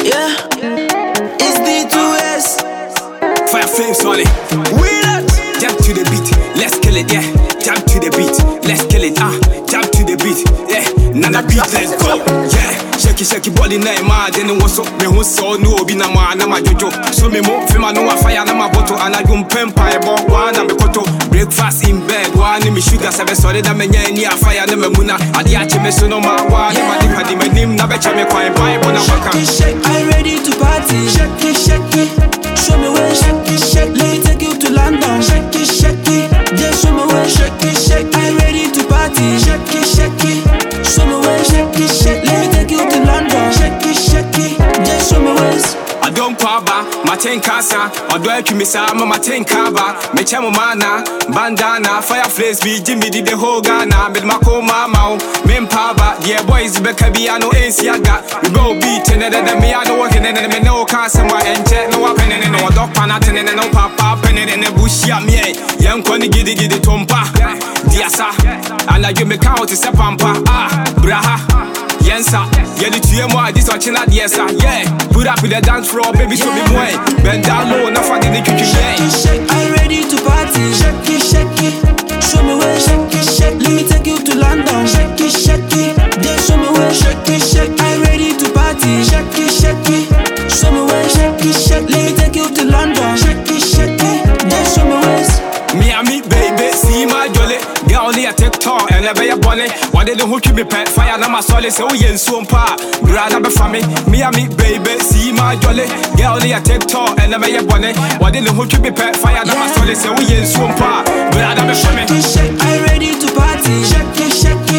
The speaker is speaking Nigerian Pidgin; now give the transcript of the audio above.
Yeah, it's D2S. Fire flames on it. We that. Jump to the beat, let's kill it, yeah. Jump to the beat, let's kill it, jump to the beat, yeah. Nana beat, let's go, yeah. Shake it, body name, then what's up? Me who saw no be na ma na ma jojo. So me mo fema no fire na ma bottle, and I don't pempa about one and me koto. Breakfast in bed, one me sugar, seven sorry that me any fire na me muna. Adi ache me so no ma one, ma di padi me nim na becha me kwa empa bona waka. Shake it, I ready to party. Shake it, show me where. Shake it, let me take you to London. Shake it, just show me where. Shake it, I ready to party. Shake it, show me where. Shake it, let me take you to London. Shake it, just show me where. I don't kwaba, maten kasa, odo ekumisa ma maten kaba, meche mo mana, bandana, fireflies be Jimmy di the whole Ghana, med mako mama, men paba, yeah boys beka bi ano ensiaga, we go beat and then me I know working and me no kasa ma enche no wapen and no dog panat and no papa pen and bushia me, young koni gidi tompa, diasa, and I give me count to sepampa, braha. Yensa, yelly to you more, this watching at yesa, yeah. Put up with the dance floor, baby, so be boy. Bend down low, enough for the kitchen, shake. I ready to party. Shake it, show me where. Shake it, let me take you to London. Shake it, just show me where. Shake it, I ready to party. Shake it, show me where. Shake it, let me take you to London. Shake it, just show me where. Me, baby, see my jolly. Girl, only a TikTok and never a bonnet. Why they don't hook you be pet fire? Now my soul is so yen so pa. Brother, be for me, baby, see my jolly. Girl, only a TikTok and never a bonnet. Why they don't hook you be pet fire? Now my soul is so yen so pa. Brother, be for me. I ready to party. Shake it,